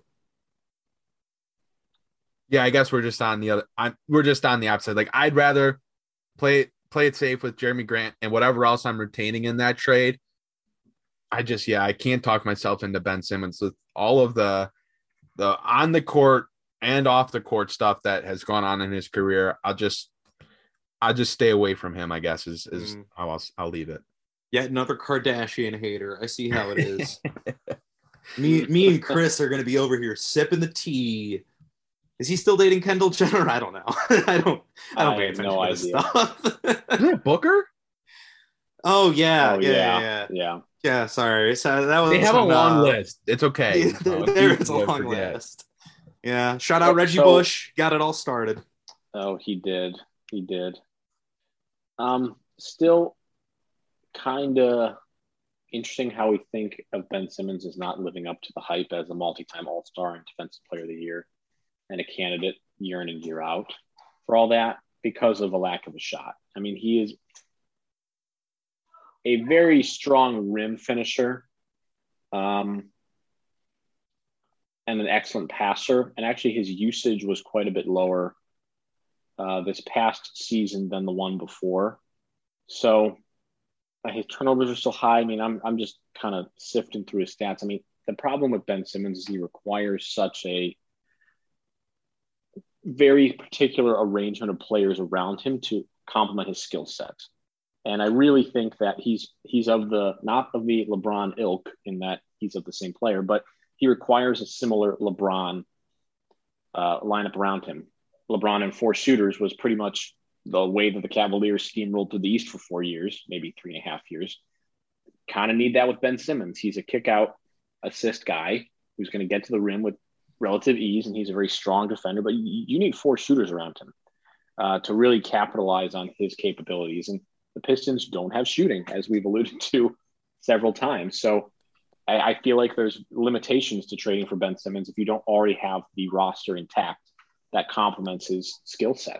Yeah, I guess we're just on the opposite. Like, I'd rather play it safe with Jeremy Grant and whatever else I'm retaining in that trade. I can't talk myself into Ben Simmons with all of the on the court and off the court stuff that has gone on in his career. I'll just stay away from him, I guess, is how I'll leave it. Yet another Kardashian hater. I see how it is. me and Chris are going to be over here sipping the tea. Is he still dating Kendall Jenner? I don't know. I don't pay attention to this stuff. Isn't it Booker? Oh yeah. Yeah, sorry. So that was they have a long list. It's okay. There's a long list. Yeah. Shout out Reggie Bush. Got it all started. Oh, he did. Still kind of interesting how we think of Ben Simmons as not living up to the hype as a multi-time All-Star and Defensive Player of the Year and a candidate year in and year out for all that because of a lack of a shot. I mean, he is a very strong rim finisher and an excellent passer. And actually his usage was quite a bit lower this past season than the one before. So his turnovers are still high. I mean, I'm just kind of sifting through his stats. I mean, the problem with Ben Simmons is he requires such a very particular arrangement of players around him to complement his skill set. And I really think that he's of the, not of the LeBron ilk in that he's of the same player, but he requires a similar LeBron lineup around him. LeBron and 4 shooters was pretty much the way that the Cavaliers steamrolled through the East for 4 years, maybe 3.5 years. Kind of need that with Ben Simmons. He's a kick-out assist guy who's going to get to the rim with relative ease, and he's a very strong defender, but you need 4 shooters around him to really capitalize on his capabilities. And the Pistons don't have shooting, as we've alluded to several times. So I feel like there's limitations to trading for Ben Simmons if you don't already have the roster intact that complements his skill set.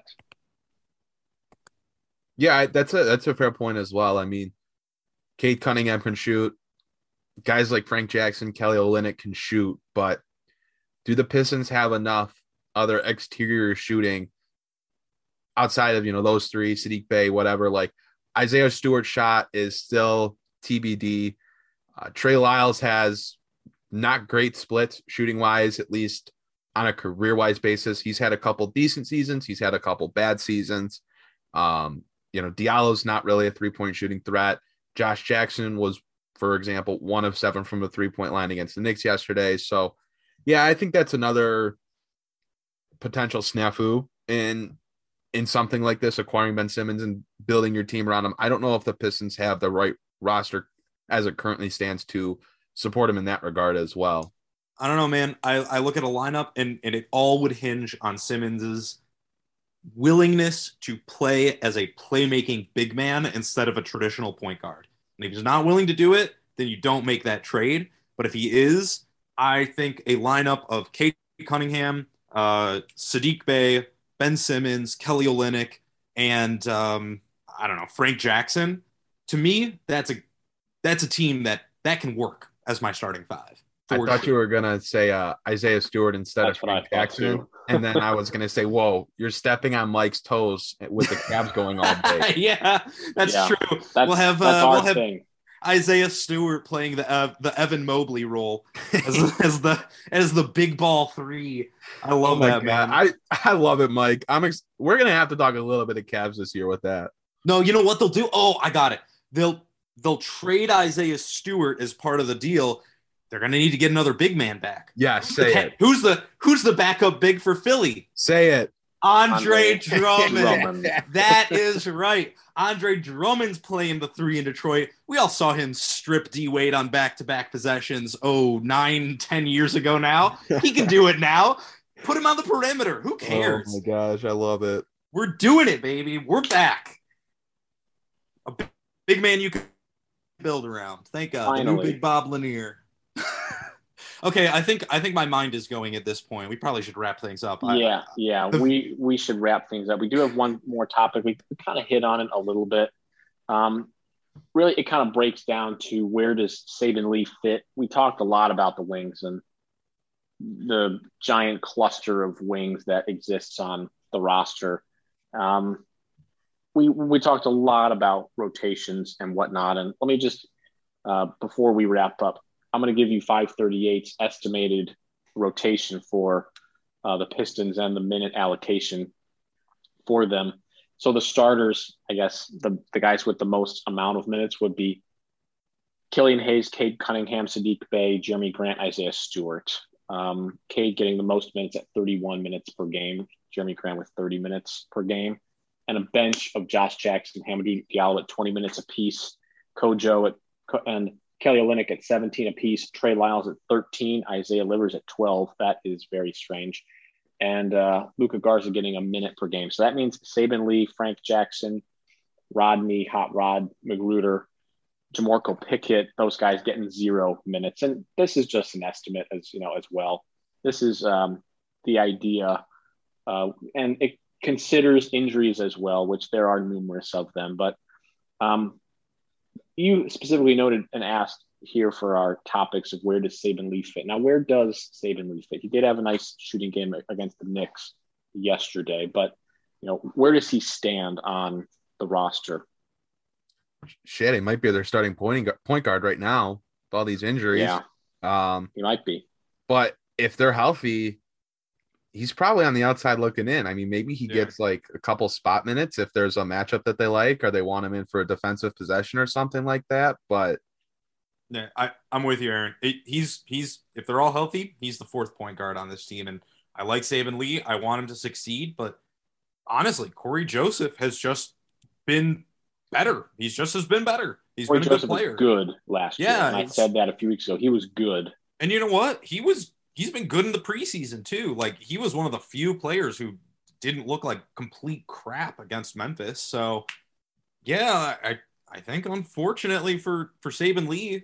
Yeah, that's a fair point as well. I mean, Cade Cunningham can shoot. Guys like Frank Jackson, Kelly Olynyk can shoot, but do the Pistons have enough other exterior shooting outside of, those 3, Saddiq Bey, whatever? Like, Isaiah Stewart's shot is still TBD. Trey Lyles has not great splits shooting wise, at least on a career wise basis. He's had a couple decent seasons. He's had a couple bad seasons. Diallo's not really a 3-point shooting threat. Josh Jackson was, for example, 1 of 7 from the 3-point line against the Knicks yesterday. So yeah, I think that's another potential snafu in something like this, acquiring Ben Simmons and building your team around him. I don't know if the Pistons have the right roster as it currently stands to support him in that regard as well. I don't know, man. I look at a lineup and it all would hinge on Simmons's willingness to play as a playmaking big man instead of a traditional point guard. And if he's not willing to do it, then you don't make that trade. But if he is, I think a lineup of Cade Cunningham, Saddiq Bey, Ben Simmons, Kelly Olynyk, and Frank Jackson. To me, that's a team that can work as my starting 5. I thought you were gonna say Isaiah Stewart instead of Frank Jackson, and then I was gonna say, "Whoa, you're stepping on Mike's toes with the Cavs going all day." Yeah, that's true. We'll have Isaiah Stewart playing the Evan Mobley role as the big ball 3. I love that, man. I love it, Mike. We're gonna have to talk a little bit of Cavs this year with that. No, you know what they'll do? Oh, I got it. They'll trade Isaiah Stewart as part of the deal. They're gonna need to get another big man back. Yeah, say it. Who's the backup big for Philly? Say it. Andre Drummond. That is right. Andre Drummond's playing the 3 in Detroit. We all saw him strip D Wade on back-to-back possessions 9-10 years ago now. He can do it now. Put him on the perimeter. Who cares? Oh my gosh, I love it. We're doing it, baby. We're back. A big man you can build around. Thank God. Finally. The new Big Bob Lanier. Okay, I think my mind is going at this point. We probably should wrap things up. We should wrap things up. We do have one more topic. We kind of hit on it a little bit. really it kind of breaks down to where does Saben Lee fit. We talked a lot about the wings and the giant cluster of wings that exists on the roster. We talked a lot about rotations and whatnot. And let me just, before we wrap up, I'm going to give you 538's estimated rotation for the Pistons and the minute allocation for them. So the starters, I guess, the guys with the most amount of minutes would be Killian Hayes, Cade Cunningham, Saddiq Bey, Jeremy Grant, Isaiah Stewart. Cade getting the most minutes at 31 minutes per game, Jeremy Grant with 30 minutes per game, and a bench of Josh Jackson, Hamidou Diallo at 20 minutes apiece, Kojo and Kelly Olynyk at 17 apiece, Trey Lyles at 13, Isaiah Livers at 12. That is very strange. And Luka Garza getting a minute per game. So that means Saben Lee, Frank Jackson, Rodney, Hot Rod, McGruder, Jamorko Pickett, those guys getting 0 minutes. And this is just an estimate as well. This is the idea. And it considers injuries as well, which there are numerous of them. But you specifically noted and asked here for our topics of where does Saben Lee fit. Now, where does Saben Lee fit? He did have a nice shooting game against the Knicks yesterday, but where does he stand on the roster? Shit, he might be their starting point guard right now with all these injuries. Yeah, he might be. But if they're healthy, he's probably on the outside looking in. I mean, maybe he gets like a couple spot minutes if there's a matchup that they like, or they want him in for a defensive possession or something like that. But yeah, I'm with you, Aaron. He's if they're all healthy, he's the fourth point guard on this team, and I like Saben Lee. I want him to succeed, but honestly, Corey Joseph has just been better. He's been better. He's Corey been a Joseph good player. Was good last year. And I said that a few weeks ago. He was good. And you know what? He's been good in the preseason too. Like, he was one of the few players who didn't look like complete crap against Memphis. So yeah, I think unfortunately for Saben Lee,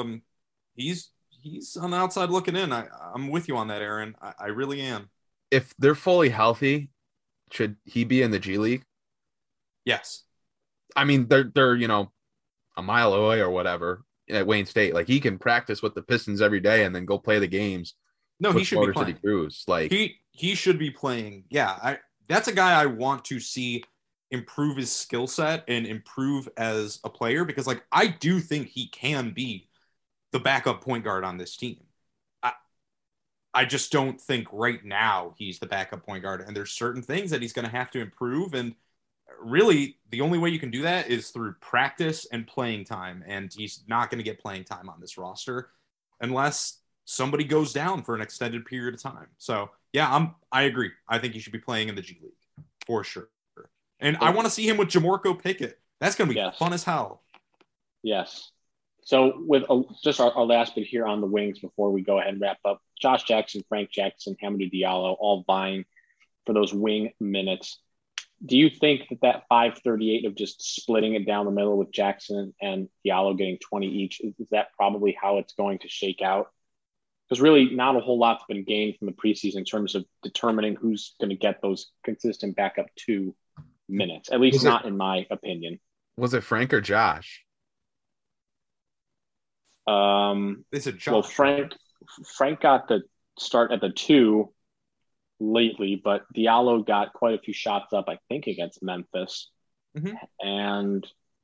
he's on the outside looking in. I'm with you on that, Aaron. I really am. If they're fully healthy, should he be in the G League? Yes. I mean, they're a mile away or whatever at Wayne State. Like, he can practice with the Pistons every day and then go play the games. No, he should be playing. City Cruise. Like, he should be playing. Yeah, that's a guy I want to see improve his skill set and improve as a player, because like, I do think he can be the backup point guard on this team. I just don't think right now he's the backup point guard, and there's certain things that he's going to have to improve. And really, the only way you can do that is through practice and playing time. And he's not going to get playing time on this roster unless somebody goes down for an extended period of time. So yeah, I agree. I think he should be playing in the G League for sure. And I want to see him with Jamorko Pickett. That's going to be fun as hell. Yes. So with just our last bit here on the wings before we go ahead and wrap up, Josh Jackson, Frank Jackson, Hamidou Diallo, all vying for those wing minutes. Do you think that 538 of just splitting it down the middle with Jackson and Diallo getting 20 each, is that probably how it's going to shake out? Because really not a whole lot's been gained from the preseason in terms of determining who's going to get those consistent backup 2 minutes, at least not in my opinion. Was it Frank or Josh? They said Josh. Well, Frank got the start at the 2 lately, but Diallo got quite a few shots up, I think, against Memphis. Mm-hmm. And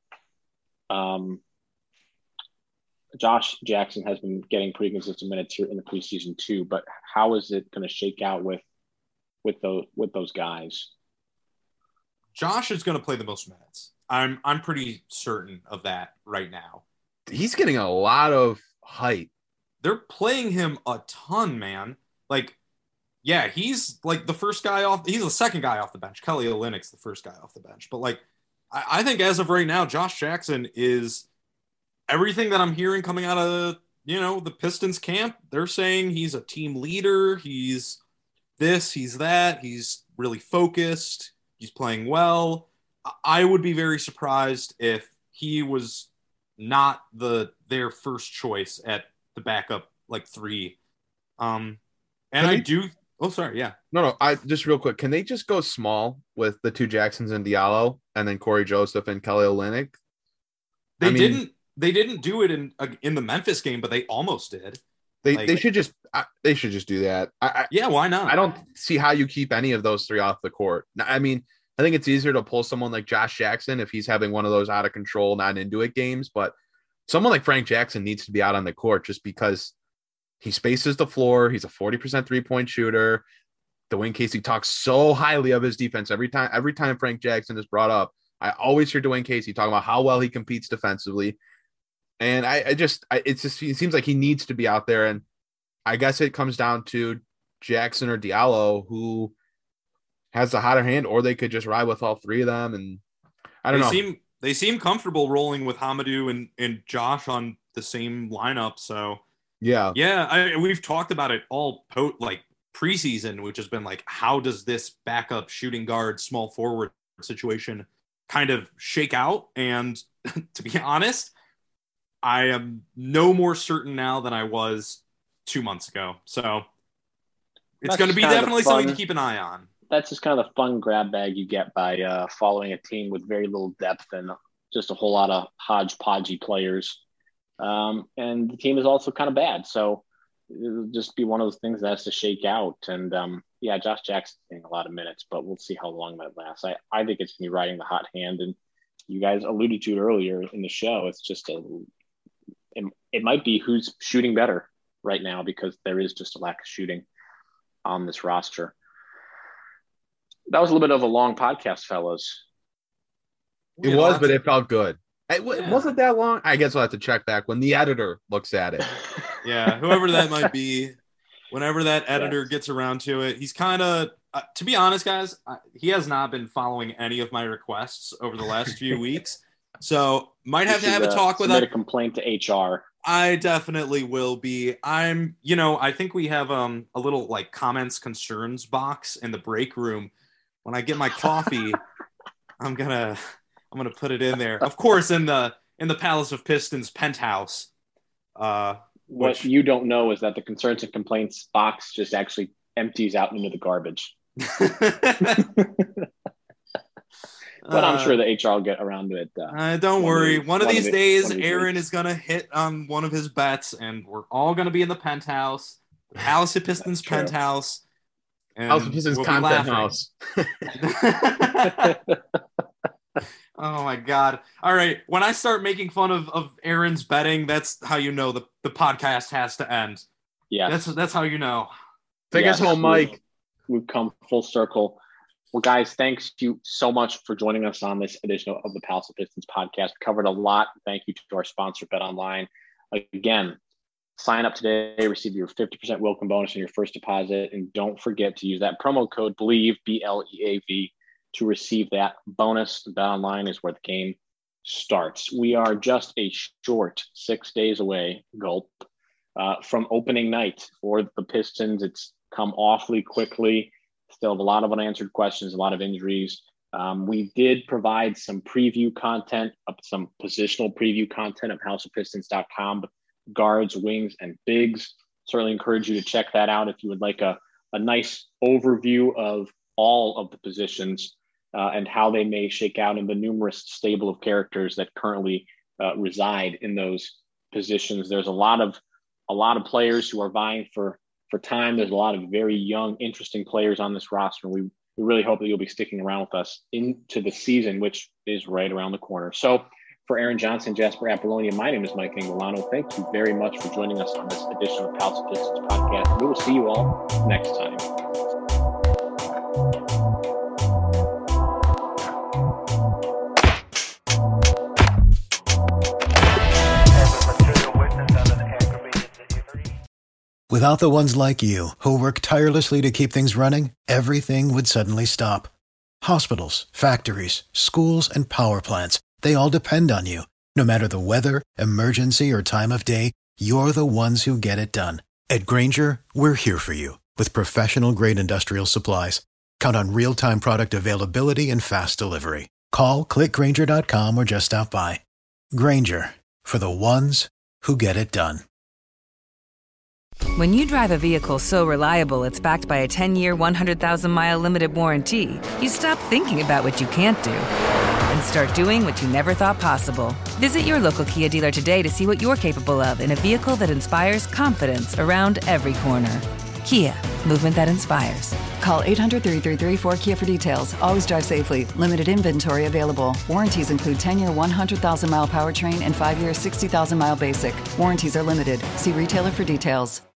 Josh Jackson has been getting pretty consistent minutes here in the preseason too, but how is it going to shake out with those guys? Josh is going to play the most minutes. I'm pretty certain of that right now. He's getting a lot of hype. They're playing him a ton, man. Like, yeah, he's like the first guy off. He's the second guy off the bench. Kelly Olynyk's the first guy off the bench. But like, I think as of right now, Josh Jackson is everything that I'm hearing coming out of, the Pistons camp. They're saying he's a team leader. He's this, he's that. He's really focused. He's playing well. I would be very surprised if he was not their first choice at the backup, like 3. And I do. Oh, sorry. Yeah. No. I just real quick. Can they just go small with the 2 Jacksons and Diallo, and then Corey Joseph and Kelly Olynyk? They didn't do it in the Memphis game, but they almost did. They should just do that. Yeah, why not? I don't see how you keep any of those three off the court. I mean, I think it's easier to pull someone like Josh Jackson if he's having one of those out of control, not into it games, but someone like Frank Jackson needs to be out on the court just because he spaces the floor. He's a 40% 3-point shooter. Dwayne Casey talks so highly of his defense every time Frank Jackson is brought up. I always hear Dwayne Casey talking about how well he competes defensively. And it seems like he needs to be out there. And I guess it comes down to Jackson or Diallo, who has the hotter hand, or they could just ride with all three of them. And I don't know. They seem comfortable rolling with Hamidou and Josh on the same lineup. So yeah, we've talked about it all preseason, which has been like, how does this backup shooting guard, small forward situation kind of shake out? And to be honest, I am no more certain now than I was 2 months ago. So it's going to be definitely something to keep an eye on. That's just kind of the fun grab bag you get by following a team with very little depth and just a whole lot of hodgepodgey players. And the team is also kind of bad. So it'll just be one of those things that has to shake out. And Josh Jackson's getting a lot of minutes, but we'll see how long that lasts. I think it's going to be riding the hot hand. And you guys alluded to it earlier in the show. It's just it might be who's shooting better right now, because there is just a lack of shooting on this roster. That was a little bit of a long podcast, fellas. It was, but it felt good. It wasn't that long. I guess we'll have to check back when the editor looks at it. Yeah, whoever that might be, whenever that editor gets around to it, he's kind of, to be honest, guys, he has not been following any of my requests over the last few weeks. So might have to have a talk with him. A complaint to HR. I definitely will be. I think we have a little like comments, concerns box in the break room. When I get my coffee, I'm gonna put it in there. Of course, in the Palace of Pistons penthouse. What you don't know is that the concerns and complaints box just actually empties out into the garbage. But I'm sure the HR will get around to it. Don't worry. One of these days, Aaron is going to hit on one of his bets, and we're all going to be in the penthouse, the Palace of Pistons penthouse. Palace of Pistons content house. Oh, my God. All right. When I start making fun of Aaron's betting, that's how you know the podcast has to end. Yeah. That's how you know. Take us home, Mike. We've come full circle. Well, guys, thanks you so much for joining us on this edition of the Palace of Pistons podcast. We covered a lot. Thank you to our sponsor, BetOnline. Again, sign up today, receive your 50% welcome bonus on your first deposit, and don't forget to use that promo code BLEAV, BLEAV, to receive that bonus. BetOnline is where the game starts. We are just a short 6 days away, gulp, from opening night for the Pistons. It's come awfully quickly. Still have a lot of unanswered questions, a lot of injuries. We did provide some preview content, some positional preview content at houseofpistons.com, guards, wings, and bigs. Certainly encourage you to check that out if you would like a nice overview of all of the positions and how they may shake out in the numerous stable of characters that currently reside in those positions. There's a lot of players who are vying for time. There's a lot of very young, interesting players on this roster. We really hope that you'll be sticking around with us into the season, which is right around the corner. So for Aaron Johnson, Jasper Apollonia, my name is Mike Angelano. Thank you very much for joining us on this edition of Palace of Pistons podcast. We will see you all next time. Without the ones like you, who work tirelessly to keep things running, everything would suddenly stop. Hospitals, factories, schools, and power plants, they all depend on you. No matter the weather, emergency, or time of day, you're the ones who get it done. At Grainger, we're here for you with professional-grade industrial supplies. Count on real-time product availability and fast delivery. Call, clickgrainger.com, or just stop by. Grainger, for the ones who get it done. When you drive a vehicle so reliable it's backed by a 10-year, 100,000-mile limited warranty, you stop thinking about what you can't do and start doing what you never thought possible. Visit your local Kia dealer today to see what you're capable of in a vehicle that inspires confidence around every corner. Kia, movement that inspires. Call 800-333-4KIA for details. Always drive safely. Limited inventory available. Warranties include 10-year 100,000-mile powertrain and 5-year 60,000-mile basic. Warranties are limited. See retailer for details.